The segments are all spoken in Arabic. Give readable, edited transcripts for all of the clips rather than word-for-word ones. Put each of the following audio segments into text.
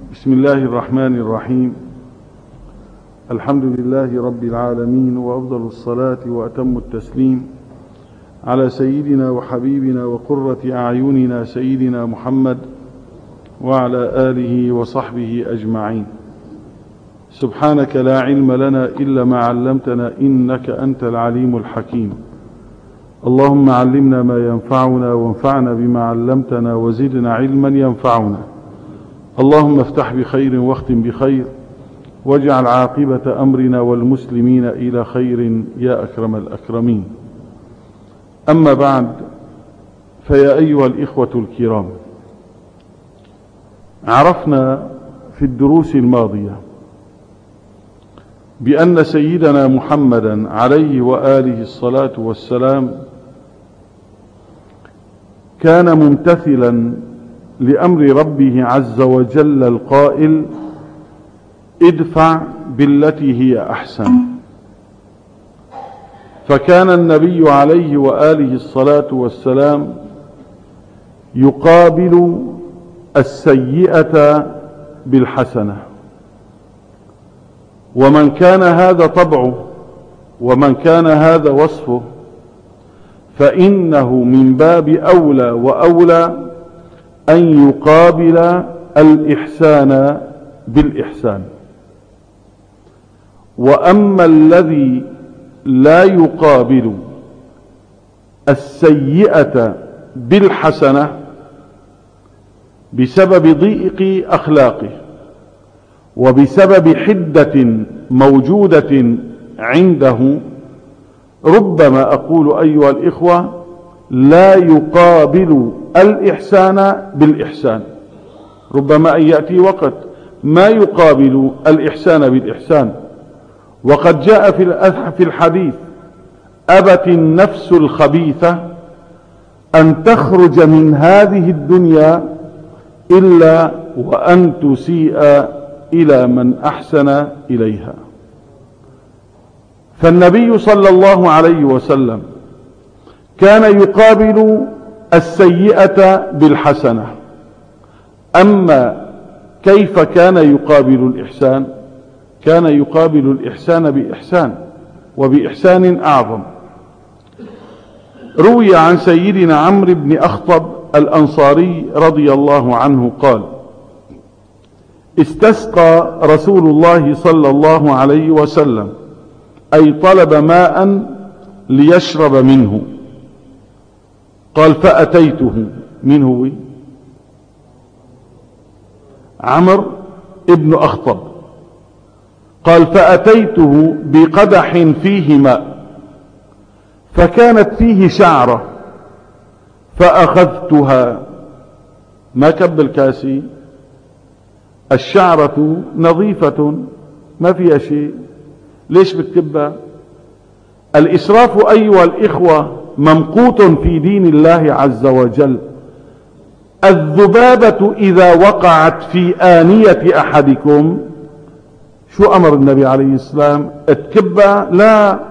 بسم الله الرحمن الرحيم. الحمد لله رب العالمين، وأفضل الصلاة وأتم التسليم على سيدنا وحبيبنا وقرة أعيننا سيدنا محمد وعلى آله وصحبه أجمعين. سبحانك لا علم لنا إلا ما علمتنا إنك أنت العليم الحكيم. اللهم علمنا ما ينفعنا وانفعنا بما علمتنا وزدنا علما ينفعنا. اللهم افتح بخير واختم بخير، واجعل عاقبة أمرنا والمسلمين إلى خير يا أكرم الأكرمين. أما بعد، فيا أيها الإخوة الكرام، عرفنا في الدروس الماضية بأن سيدنا محمدا عليه وآله الصلاة والسلام كان ممتثلا لأمر ربه عز وجل القائل: ادفع بالتي هي أحسن. فكان النبي عليه وآله الصلاة والسلام يقابل السيئة بالحسنة، ومن كان هذا طبعه ومن كان هذا وصفه فإنه من باب أولى وأولى أن يقابل الإحسان بالإحسان. وأما الذي لا يقابل السيئة بالحسنة بسبب ضيق أخلاقه وبسبب حدة موجودة عنده، ربما أقول أيها الإخوة لا يقابل الإحسان بالإحسان. ربما أن يأتي وقت ما يقابل الإحسان بالإحسان. وقد جاء في الحديث: أبت النفس الخبيثة أن تخرج من هذه الدنيا إلا وأن تسيء إلى من أحسن إليها. فالنبي صلى الله عليه وسلم كان يقابل السيئة بالحسنة. أما كيف كان يقابل الإحسان؟ كان يقابل الإحسان بإحسان، وبإحسان أعظم. روي عن سيدنا عمرو بن أخطب الأنصاري رضي الله عنه قال: استسقى رسول الله صلى الله عليه وسلم، أي طلب ماء ليشرب منه. قال: فأتيته. من هو؟ عمرو ابن أخطب. قال: فأتيته بقدح فيه ماء، فكانت فيه شعرة فأخذتها. ما كب الكاسي، الشعرة نظيفة ما فيها شيء، ليش بتكبها؟ الإسراف أيها الإخوة ممقوت في دين الله عز وجل. الذبابة إذا وقعت في آنية أحدكم، شو أمر النبي عليه السلام؟ اتكبها؟ لا،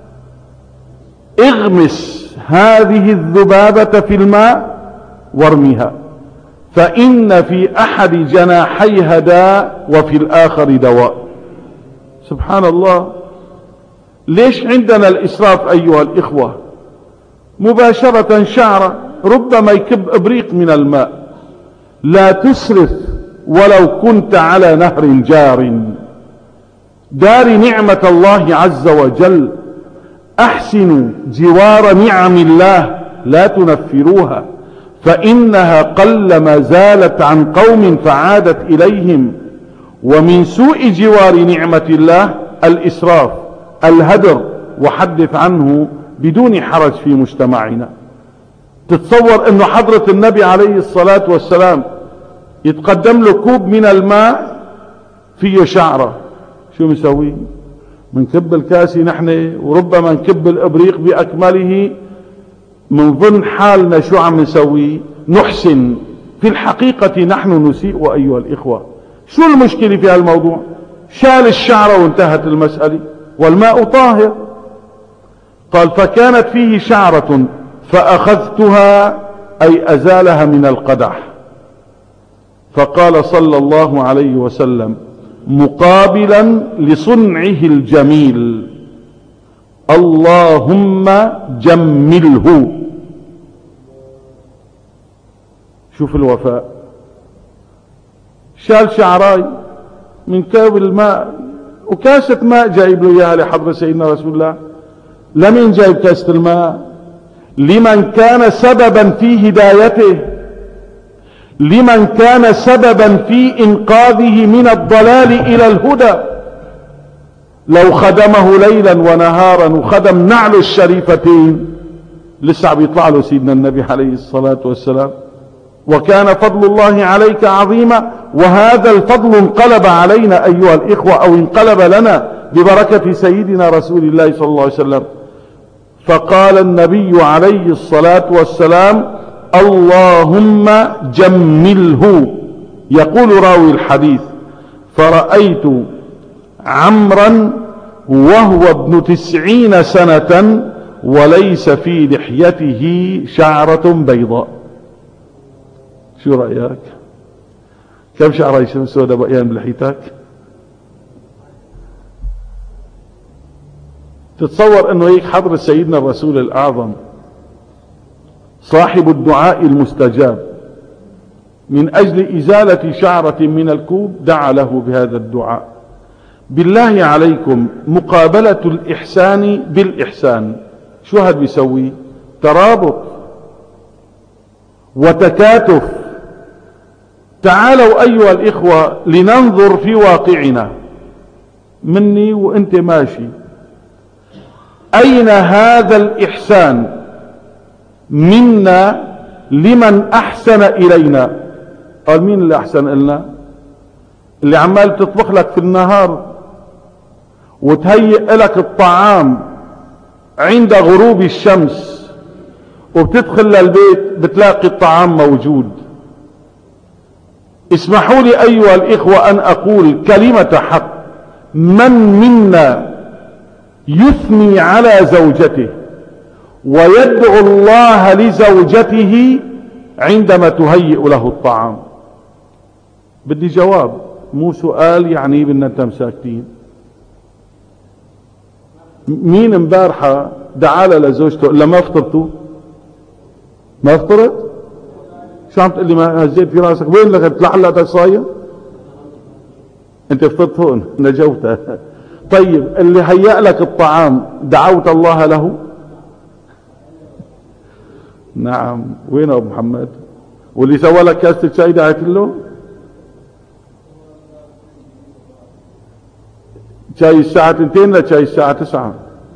اغمس هذه الذبابة في الماء وارميها، فإن في أحد جناحيها داء وفي الآخر دواء. سبحان الله. ليش عندنا الإسراف أيها الإخوة؟ مباشرة شعرة، ربما يكب إبريق من الماء. لا تسرف ولو كنت على نهر جار. دار نعمة الله عز وجل، أحسنوا جوار نعم الله لا تنفروها، فإنها قلما زالت عن قوم فعادت إليهم. ومن سوء جوار نعمة الله الإسراف، الهدر، وحدث عنه بدون حرج في مجتمعنا. تتصور أنه حضرة النبي عليه الصلاة والسلام يتقدم له كوب من الماء فيه شعرة، شو مسوي؟ منكب الكاسي نحن، وربما نكب الإبريق بأكمله، منظن حالنا شو عم نسوي؟ نحسن. في الحقيقة نحن نسيء أيها الإخوة. شو المشكلة في هالموضوع؟ شال الشعرة وانتهت المسألة، والماء طاهر. قال: فكانت فيه شعرة فأخذتها، أي أزالها من القدح. فقال صلى الله عليه وسلم مقابلا لصنعه الجميل: اللهم جمله. شوف الوفاء. شال شعراي من كوب الماء وكاسة ماء جايب له اياها لحضرة سيدنا رسول الله. لمن جايب كاسة الماء؟ لمن كان سببا في هدايته، لمن كان سببا في انقاذه من الضلال الى الهدى. لو خدمه ليلا ونهارا وخدم نعله الشريفتين لسه بيطلع له سيدنا النبي عليه الصلاة والسلام. وكان فضل الله عليك عظيما، وهذا الفضل انقلب علينا أيها الإخوة، أو انقلب لنا ببركة سيدنا رسول الله صلى الله عليه وسلم. فقال النبي عليه الصلاة والسلام: اللهم جمله. يقول راوي الحديث: فرأيت عمرا وهو ابن 90 سنة وليس في لحيته شعرة بيضاء. شو رأيك؟ كم شعرة سوداء بقيان بلحيتك؟ تتصور انه هيك حضرة سيدنا الرسول الاعظم صاحب الدعاء المستجاب من اجل ازالة شعرة من الكوب دعا له بهذا الدعاء. بالله عليكم، مقابلة الإحسان بالإحسان شو هذا بيسوي؟ ترابط وتكاتف. تعالوا أيها الإخوة لننظر في واقعنا، مني وانت ماشي، أين هذا الإحسان منا لمن أحسن إلينا؟ قال مين اللي أحسن إلنا؟ اللي عمال تطبخ لك في النهار وتهيئ لك الطعام عند غروب الشمس، وبتدخل للبيت بتلاقي الطعام موجود. اسمحوا لي أيها الإخوة أن أقول كلمة حق: من منا يثني على زوجته ويدعو الله لزوجته عندما تهيئ له الطعام؟ بدي جواب، مو سؤال يعني بدنا انتم ساكتين. مين امبارحة دعالة لزوجته الا ما فطرتوا؟ ما فطرت؟ شو عم تقول لي ما هزيت في راسك؟ وين لغت لحلتك صاير؟ انت فطرت هون نجوت. طيب اللي هيأ لك الطعام دعوت الله له؟ نعم. وين ابو محمد؟ واللي سوى لك كاسة شاي دعيت له؟ شاي الساعة 2 لا شاي الساعة 9؟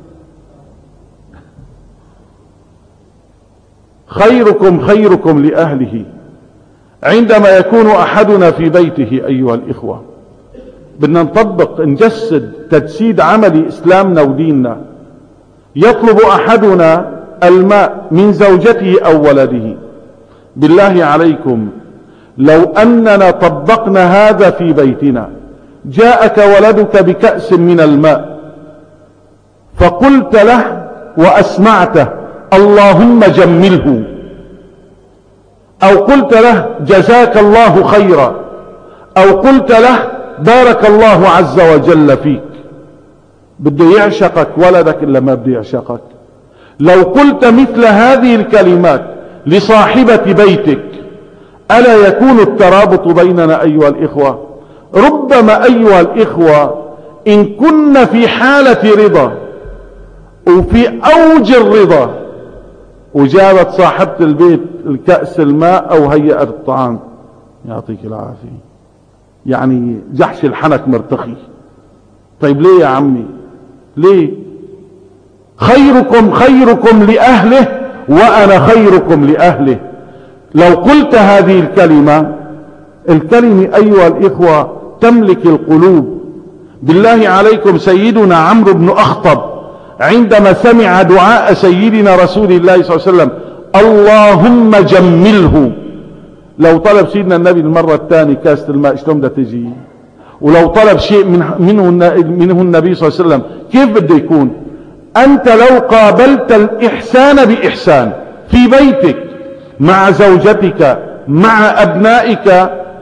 خيركم خيركم لأهله. عندما يكون أحدنا في بيته أيها الإخوة، بدنا نطبق نجسد تجسيد عملي إسلامنا وديننا. يطلب أحدنا الماء من زوجته أو ولده. بالله عليكم، لو أننا طبقنا هذا في بيتنا، جاءك ولدك بكأس من الماء فقلت له وأسمعته: اللهم جمله، أو قلت له: جزاك الله خيرا، أو قلت له: بارك الله عز وجل فيك، بده يعشقك ولدك إلا ما بده يعشقك. لو قلت مثل هذه الكلمات لصاحبة بيتك، ألا يكون الترابط بيننا أيها الإخوة؟ ربما أيها الإخوة إن كنا في حالة رضا وفي أوج الرضا وجابت صاحبة البيت الكأس الماء أو هيئت الطعام، يعطيك العافية، يعني جحش الحنك مرتخي. طيب ليه يا عمي؟ ليه؟ خيركم خيركم لأهله وأنا خيركم لأهله. لو قلت هذه الكلمة أيها الإخوة تملك القلوب. بالله عليكم، سيدنا عمرو بن أخطب عندما سمع دعاء سيدنا رسول الله صلى الله عليه وسلم: اللهم جمله، لو طلب سيدنا النبي المرة الثانية كاسة الماء شلون بدها تجي؟ ولو طلب شيء منه النبي صلى الله عليه وسلم كيف بده يكون؟ أنت لو قابلت الإحسان بإحسان في بيتك مع زوجتك مع أبنائك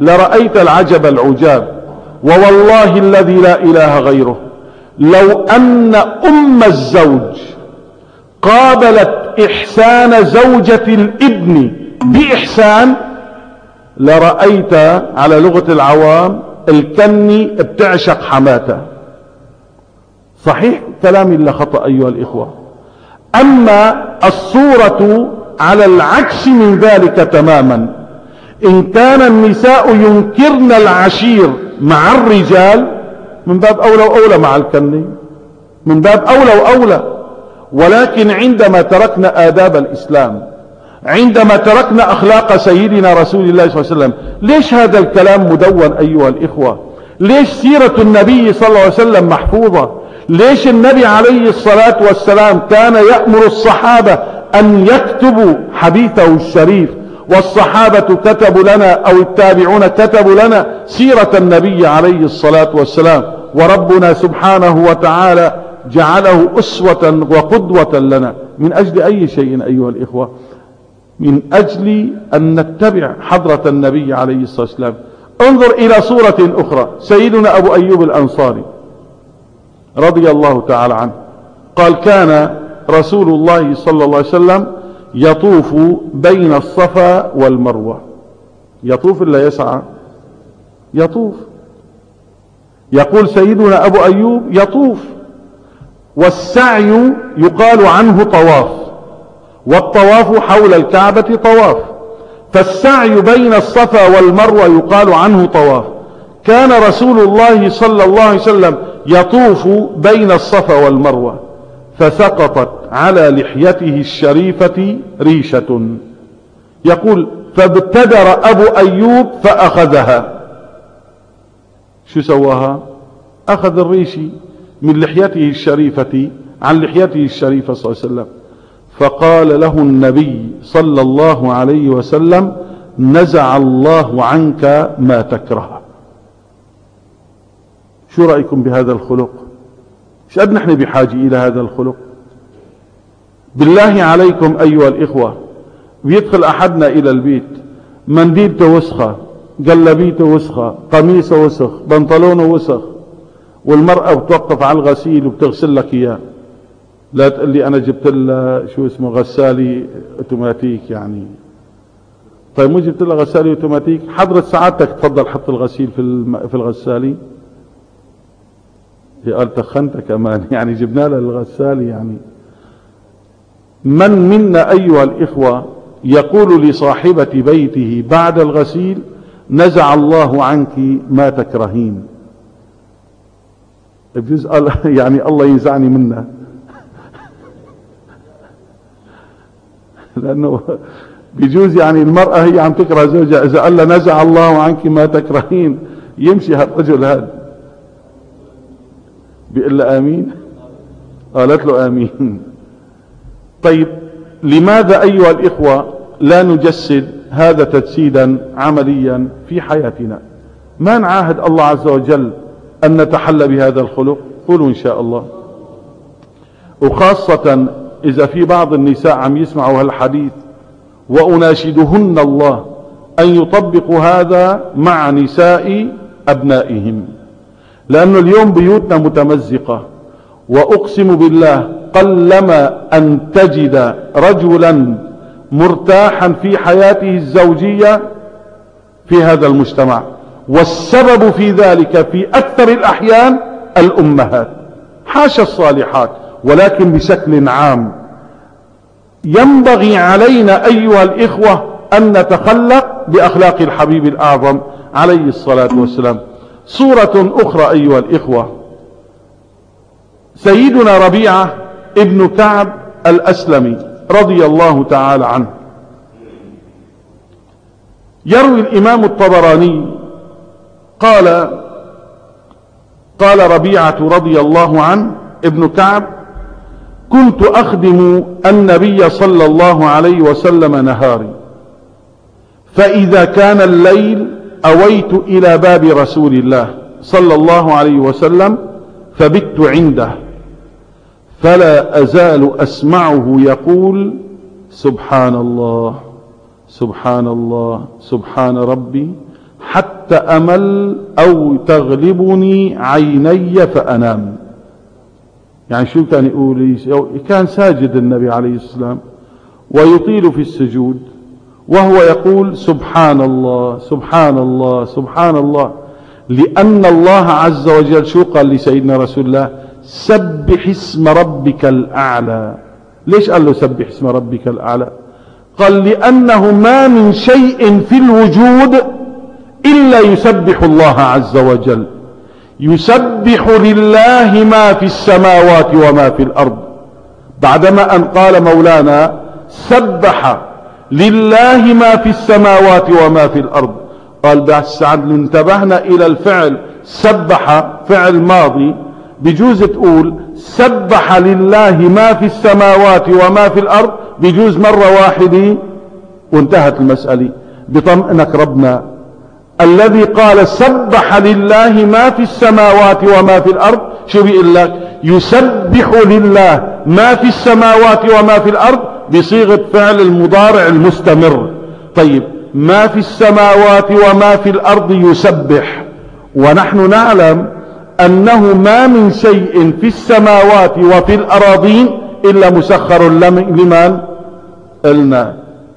لرأيت العجب العجاب. ووالله الذي لا إله غيره لو أن أم الزوج قابلت إحسان زوجة الابن بإحسان لرأيت على لغة العوام الكني بتعشق حماته. صحيح كلامي لا خطأ أيها الإخوة. أما الصورة على العكس من ذلك تماما. إن كان النساء ينكرن العشير مع الرجال من باب أولى وأولى مع الكني، من باب أولى وأولى. ولكن عندما تركنا آداب الإسلام، عندما تركنا أخلاق سيدنا رسول الله صلى الله عليه وسلم، ليش هذا الكلام مدون أيها الإخوة؟ ليش سيرة النبي صلى الله عليه وسلم محفوظة؟ ليش النبي عليه الصلاة والسلام كان يأمر الصحابة أن يكتبوا حديثه الشريف، والصحابة كتبوا لنا أو التابعون كتبوا لنا سيرة النبي عليه الصلاة والسلام، وربنا سبحانه وتعالى جعله أسوة وقدوة لنا. من أجل أي شيء أيها الإخوة؟ من أجل أن نتبع حضرة النبي عليه الصلاة والسلام. انظر إلى صورة أخرى. سيدنا أبو أيوب الأنصاري رضي الله تعالى عنه قال: كان رسول الله صلى الله عليه وسلم يطوف بين الصفا والمروة. يطوف إلا يسعى؟ يطوف. يقول سيدنا أبو أيوب يطوف، والسعي يقال عنه طواف، والطواف حول الكعبة طواف، فالسعي بين الصفا والمروة يقال عنه طواف. كان رسول الله صلى الله عليه وسلم يطوف بين الصفا والمروة، فسقطت على لحيته الشريفة ريشة. يقول: فابتدر أبو أيوب فأخذها. شو سواها؟ أخذ الريشي من لحيته الشريفة عن لحيته الشريفة صلى الله عليه وسلم. فقال له النبي صلى الله عليه وسلم: نزع الله عنك ما تكره. شو رأيكم بهذا الخلق؟ ايش قد نحن بحاجة إلى هذا الخلق؟ بالله عليكم أيها الإخوة، بيدخل أحدنا إلى البيت منديلته وسخة، جلبيته وسخة، قميصه وسخ، بنطلونه وسخ، والمرأة بتوقف على الغسيل وبتغسل لك إياه. لا تقول لي أنا جبت لها شو اسمه غسالي اوتوماتيك يعني. طيب مو جبت لها غسالي اوتوماتيك؟ حضرة سعادتك تفضل حط الغسيل في الغسالي. هي قال تخنت كمان يعني جبنا لها الغسالي يعني. من منا أيها الإخوة يقول لصاحبة بيته بعد الغسيل: نزع الله عنك ما تكرهين؟ بجوز قال يعني الله ينزعني منها لأنه بجوز يعني المرأة هي عم تكره زوجها، إذا قال نزع الله عنك ما تكرهين يمشي هالرجل هذا. بيقول له آمين؟ قالت له آمين. طيب لماذا أيها الإخوة لا نجسد هذا تجسيدا عمليا في حياتنا؟ ما نعاهد الله عز وجل أن نتحلى بهذا الخلق؟ قولوا إن شاء الله. وخاصة إذا في بعض النساء عم يسمعوا هالحديث، وأناشدهن الله أن يطبقوا هذا مع نساء أبنائهم، لأن اليوم بيوتنا متمزقة، وأقسم بالله قلما أن تجد رجلا مرتاحا في حياته الزوجية في هذا المجتمع. والسبب في ذلك في أكثر الأحيان الأمهات، حاشا الصالحات، ولكن بشكل عام. ينبغي علينا أيها الإخوة أن نتخلق بأخلاق الحبيب الأعظم عليه الصلاة والسلام. صورة أخرى أيها الإخوة، سيدنا ربيعة ابن كعب الأسلمي رضي الله تعالى عنه. يروي الإمام الطبراني قال ربيعة رضي الله عنه ابن كعب: كنت أخدم النبي صلى الله عليه وسلم نهاري، فإذا كان الليل أويت إلى باب رسول الله صلى الله عليه وسلم فبت عنده، فلا أزال أسمعه يقول: سبحان الله سبحان الله سبحان ربي، حتى أمل أو تغلبني عيني فأنام. يعني شو كان يقول؟ كان ساجد النبي عليه السلام ويطيل في السجود وهو يقول سبحان الله سبحان الله سبحان الله، لأن الله عز وجل شو قال لسيدنا رسول الله؟ سبح اسم ربك الأعلى. ليش قال له سبح اسم ربك الأعلى؟ قال لأنه ما من شيء في الوجود إلا يسبح الله عز وجل. يسبح لله ما في السماوات وما في الأرض، بعدما أن قال مولانا سبح لله ما في السماوات وما في الأرض، قال بس انتبهنا إلى الفعل سبح فعل ماضي، بجوز تقول سبح لله ما في السماوات وما في الأرض، بجوز مرة واحدة وانتهت المسألة. بطمئنك ربنا الذي قال سبح لله ما في السماوات وما في الأرض، شو بيقول لك؟ يسبح لله ما في السماوات وما في الأرض بصيغة فعل المضارع المستمر. طيب ما في السماوات وما في الأرض يسبح، ونحن نعلم أنه ما من شيء في السماوات وفي الأراضين إلا مسخر لمن؟ قلنا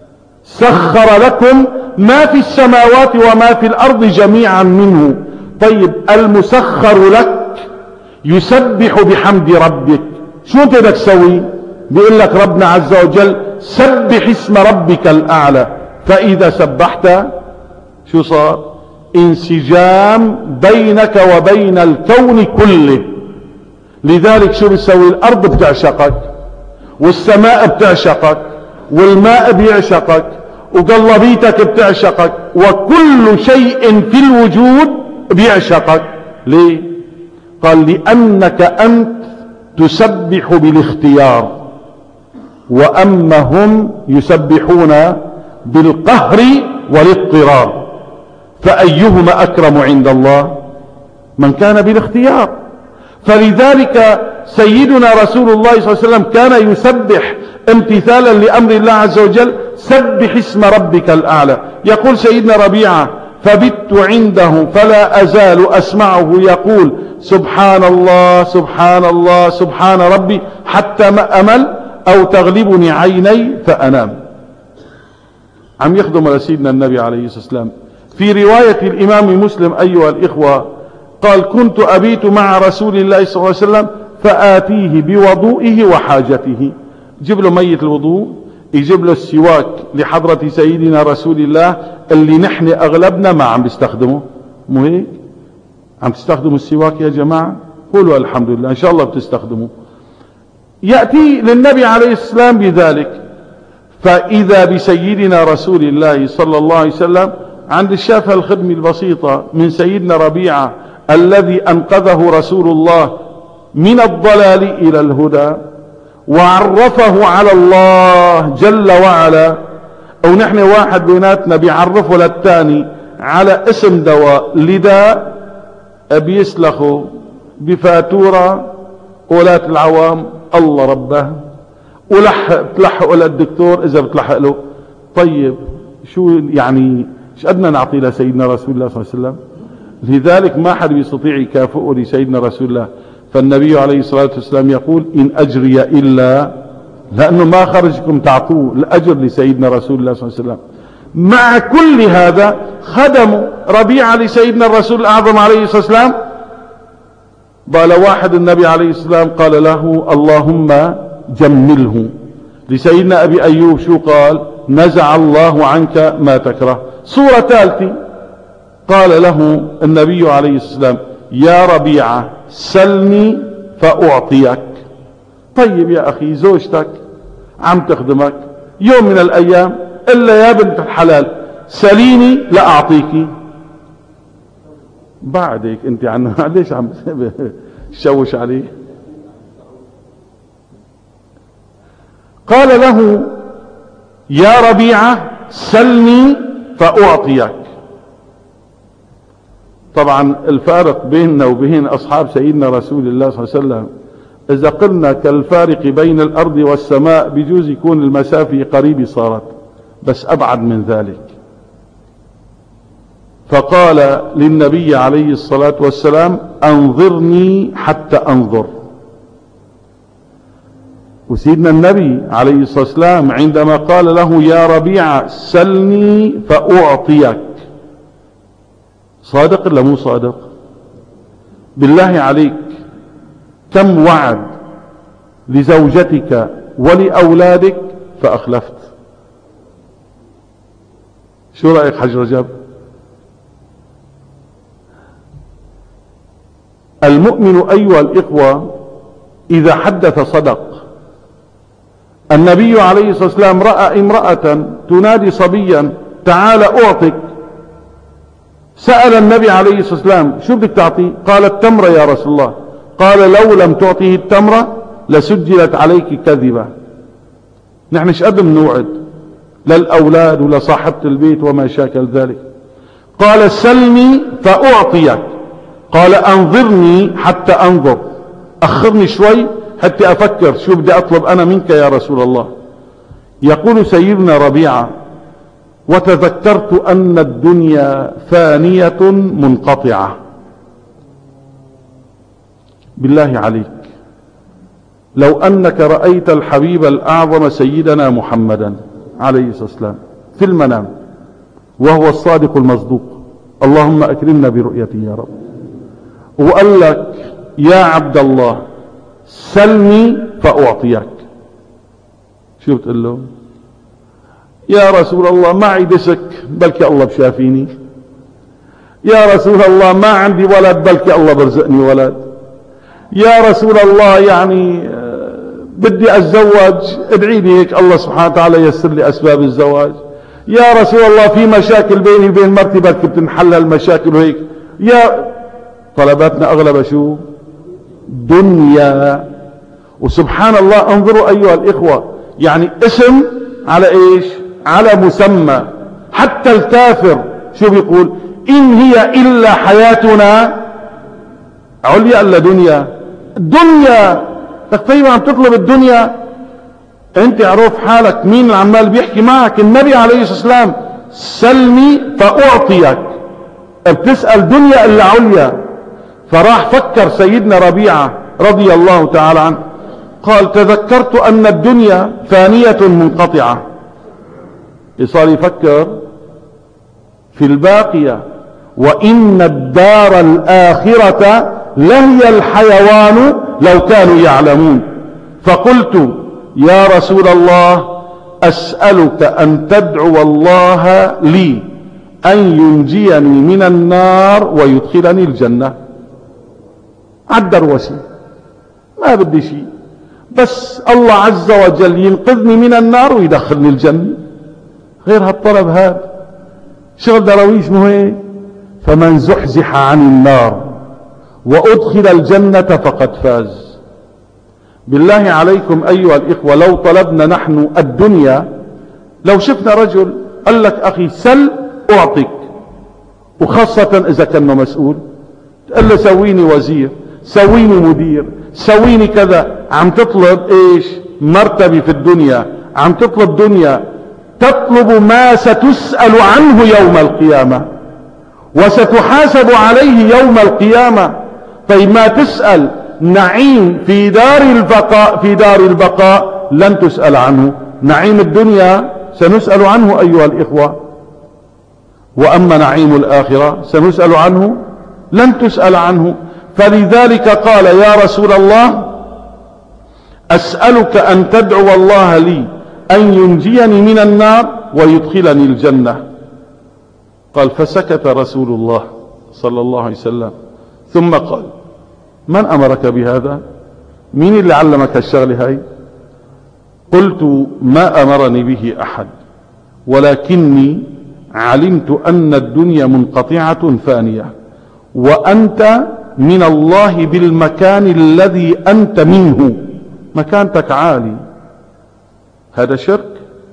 سخر لكم ما في السماوات وما في الأرض جميعا منه. طيب المسخر لك يسبح بحمد ربك، شو انت بدك تسوي؟ بيقول لك ربنا عز وجل سبح اسم ربك الأعلى، فإذا سبحت شو صار؟ انسجام بينك وبين الكون كله. لذلك شو بتسوي؟ الأرض بتعشقك والسماء بتعشقك والماء بيعشقك وقلبيتك بتعشقك وكل شيء في الوجود بيعشقك. ليه؟ قال لأنك أنت تسبح بالاختيار، وأما هم يسبحون بالقهر والاضطرار، فأيهما أكرم عند الله؟ من كان بالاختيار. فلذلك سيدنا رسول الله صلى الله عليه وسلم كان يسبح امتثالا لأمر الله عز وجل سبح اسم ربك الأعلى. يقول سيدنا ربيعة فبت عنده فلا أزال أسمعه يقول سبحان الله سبحان الله سبحان ربي حتى ما أمل أو تغلبني عيني فأنام. عم يخدم لسيدنا النبي عليه الصلاة والسلام. في رواية الإمام مسلم أيها الإخوة قال كنت أبيت مع رسول الله صلى الله عليه وسلم فآتيه بوضوئه وحاجته، جيب له مية الوضوء، يجيب له السواك لحضرة سيدنا رسول الله اللي نحن أغلبنا ما عم بيستخدمه. مو هيك؟ عم تستخدموا السواك يا جماعة؟ قولوا الحمد لله إن شاء الله بتستخدموا. يأتي للنبي عليه السلام بذلك، فإذا بسيدنا رسول الله صلى الله عليه وسلم عند الشافة الخدمة البسيطة من سيدنا ربيعة الذي أنقذه رسول الله من الضلال إلى الهدى وعرفه على الله جل وعلا. أو نحن واحد بيناتنا بيعرفه للتاني على اسم دواء لداء بيسلخه بفاتورة ولاة العوام الله ربه، تلحقه للدكتور إذا بتلحق له. طيب شو يعني ايش قدنا نعطي لسيدنا رسول الله صلى الله عليه وسلم؟ لذلك ما حد يستطيع يكافئه لسيدنا رسول الله. فالنبي عليه الصلاة والسلام يقول إن أجري إلا، لأنه ما خرجكم تعطوه الأجر لسيدنا رسول الله صلى الله عليه وسلم. مع كل هذا خدموا ربيعة لسيدنا الرسول الأعظم عليه الصلاة والسلام. قال واحد النبي عليه السلام قال له اللهم جمله. لسيدنا أبي أيوب شو قال؟ نزع الله عنك ما تكره. صورة ثالثة قال له النبي عليه السلام يا ربيعة سلني فأعطيك. طيب يا أخي زوجتك عم تخدمك يوم من الأيام إلا يا بنت الحلال سليني لأعطيك. بعدك انت عنها ليش عم تشوش عليه؟ قال له يا ربيعة سلني فأعطيك. طبعا الفارق بيننا وبين أصحاب سيدنا رسول الله صلى الله عليه وسلم إذا قلنا كالفارق بين الأرض والسماء بجوز يكون المسافة قريبة صارت، بس أبعد من ذلك. فقال للنبي عليه الصلاة والسلام: أنظرني حتى أنظر. وسيدنا النبي عليه الصلاة والسلام عندما قال له: يا ربيعة سلني فأعطيك، صادق ولا مو صادق؟ بالله عليك، كم وعد لزوجتك ولأولادك فأخلفت؟ شو رأيك حج رجب؟ المؤمن أيها الإخوة إذا حدث صدق. النبي عليه الصلاة والسلام رأى امرأة تنادي صبيا: تعال أعطك. سأل النبي عليه الصلاة والسلام: شو بدك تعطي؟ قال: التمرة يا رسول الله. قال: لو لم تعطيه التمرة لسجلت عليك كذبة. نحن ايش قد بنوعد للأولاد ولصاحبة البيت وما شاكل ذلك. قال: سلني فأعطيك. قال: أنظرني حتى أنظر، أخرني شوي حتى أفكر شو بدي أطلب أنا منك يا رسول الله. يقول سيدنا ربيعة: وتذكرت أن الدنيا فانية منقطعة. بالله عليك، لو أنك رأيت الحبيب الأعظم سيدنا محمدا عليه الصلاة والسلام في المنام وهو الصادق المصدوق، اللهم أكرمنا برؤيته يا رب، وقال لك: يا عبد الله سلني فأعطيك، شو بتقول له؟ يا رسول الله معي دسك بلكي الله بشافيني، يا رسول الله ما عندي ولد بلكي الله برزقني ولد، يا رسول الله يعني بدي أتزوج ادعي لي هيك الله سبحانه وتعالى ييسر لي أسباب الزواج، يا رسول الله في مشاكل بيني وبين مرتي بلكي بتنحل المشاكل وهيك. يا طلباتنا أغلبها شو؟ دنيا. وسبحان الله، انظروا أيها الإخوة، يعني اسم على إيش؟ على مسمى. حتى الكافر شو بيقول؟ إن هي إلا حياتنا عليا إلا دنيا. دنيا طيب عم تطلب الدنيا، انت عروف حالك مين العمال بيحكي معك؟ النبي عليه الصلاة والسلام: سلني فأعطيك. بتسأل دنيا إلا عليا. فراح فكر سيدنا ربيعة رضي الله تعالى عنه، قال: تذكرت أن الدنيا فانية منقطعة. صار يفكر في الباقية: وإن الدار الآخرة لهي الحيوان لو كانوا يعلمون. فقلت: يا رسول الله أسألك أن تدعو الله لي أن ينجيني من النار ويدخلني الجنة. عالدروسي ما بدي شيء، بس الله عز وجل ينقذني من النار ويدخلني الجنة، غير هالطلب هذا شغل درويش مو هيك؟ فمن زحزح عن النار وأدخل الجنة فقد فاز. بالله عليكم أيها الإخوة، لو طلبنا نحن الدنيا، لو شفنا رجل قال لك: أخي سل أعطيك، وخاصة إذا كان مسؤول، قال له: سويني وزير، سويني مدير، سويني كذا. عم تطلب إيش؟ مرتبة في الدنيا، عم تطلب دنيا، تطلب ما ستسأل عنه يوم القيامة وستحاسب عليه يوم القيامة. طيب ما تسأل نعيم في دار البقاء، في دار البقاء لن تسأل عنه، نعيم الدنيا سنسأل عنه أيها الإخوة، وأما نعيم الآخرة سنسأل عنه؟ لن تسأل عنه. فلذلك قال: يا رسول الله أسألك أن تدعو الله لي أن ينجيني من النار ويدخلني الجنة. قال: فسكت رسول الله صلى الله عليه وسلم، ثم قال: من أمرك بهذا؟ مين اللي علمك الشغلة هاي؟ قلت: ما أمرني به أحد، ولكني علمت أن الدنيا منقطعة فانية، وأنت من الله بالمكان الذي أنت منه، مكانتك عالي، هذا شرك.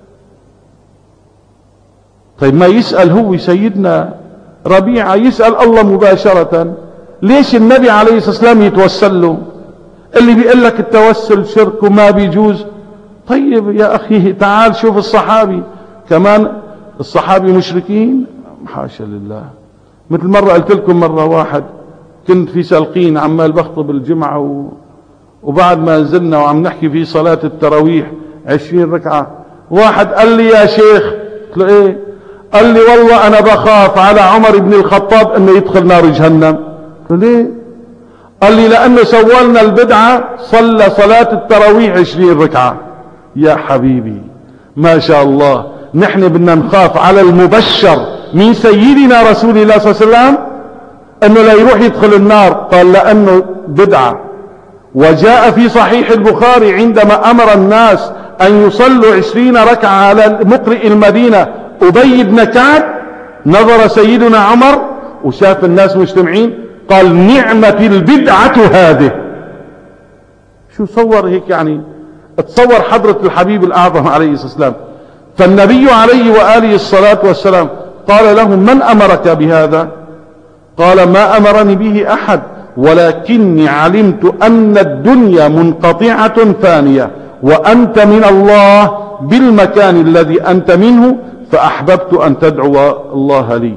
طيب ما يسأل هو سيدنا ربيعة، يسأل الله مباشرة. ليش النبي عليه الصلاة والسلام يتوسل له؟ اللي بيقول لك التوسل شرك وما بيجوز. طيب يا أخي تعال شوف الصحابي، كمان الصحابي مشركين؟ حاشا لله. مثل مرة قلت لكم، مرة واحد كنت في سلقين عمال بخطب الجمعة وبعد ما نزلنا وعم نحكي في صلاة التراويح 20 ركعة، واحد قال لي يا شيخ، قلت له ايه؟ قال لي والله انا بخاف على عمر بن الخطاب انه يدخل نار جهنم. قلت له ليه؟ قال لي لانه سوالنا البدعة، صلى صلاة التراويح 20 ركعة. يا حبيبي ما شاء الله، نحن بدنا نخاف على المبشر من سيدنا رسول الله صلى الله عليه وسلم انه لا يروح يدخل النار. قال لانه بدعة. وجاء في صحيح البخاري عندما امر الناس ان يصلوا 20 ركعة على مقرئ المدينة ابي بن كعب، نظر سيدنا عمر وشاف الناس مجتمعين، قال نعمة البدعة هذه. شو صور هيك يعني؟ تصور حضرة الحبيب الأعظم عليه الصلاة والسلام. فالنبي عليه وآله الصلاة والسلام قال لهم من أمرك بهذا؟ قال ما أمرني به أحد، ولكني علمت أن الدنيا منقطعة فانية وأنت من الله بالمكان الذي أنت منه، فأحببت أن تدعو الله لي.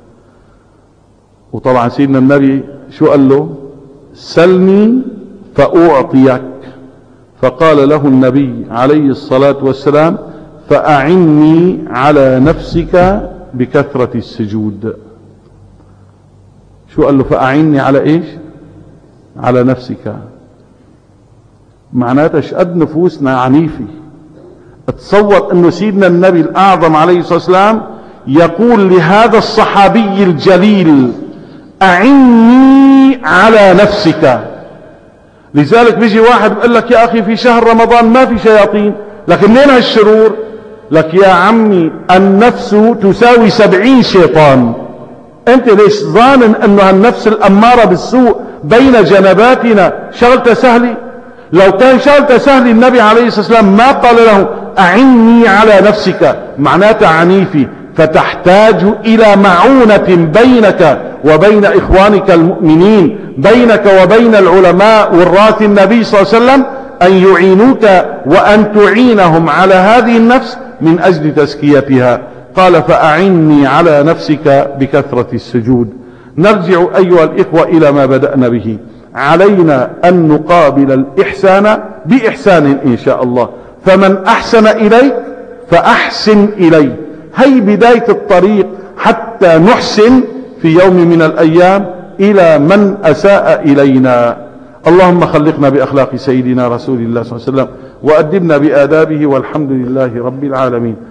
وطبعا سيدنا النبي شو قال له؟ سلني فأعطيك. فقال له النبي عليه الصلاة والسلام فأعني على نفسك بكثرة السجود. شو قال له؟ فأعني على ايش؟ على نفسك. معناتها اشقد نفوسنا عنيفة. اتصور انه سيدنا النبي الأعظم عليه الصلاة والسلام يقول لهذا الصحابي الجليل أعني على نفسك. لذلك بيجي واحد بيقول لك يا أخي في شهر رمضان ما في شياطين، لكن منين هالشرور؟ لك يا عمي النفس تساوي 70 شيطان. انت ليش ظانن انه هالنفس الأمارة بالسوء بين جنباتنا شغلة سهلة؟ لو كان شغلة سهلة النبي عليه الصلاة والسلام ما قال له أعني على نفسك، معناتها عنيفة، فتحتاج إلى معونة بينك وبين إخوانك المؤمنين، بينك وبين العلماء وراث النبي صلى الله عليه وسلم، أن يعينوك وأن تعينهم على هذه النفس من أجل تزكيتها. قال فأعني على نفسك بكثرة السجود. نرجع أيها الإخوة إلى ما بدأنا به. علينا أن نقابل الإحسان بإحسان إن شاء الله. فمن أحسن إليك فأحسن إليه. هي بداية الطريق حتى نحسن في يوم من الأيام إلى من أساء إلينا. اللهم خلقنا بأخلاق سيدنا رسول الله صلى الله عليه وسلم وأدبنا بآدابه، والحمد لله رب العالمين.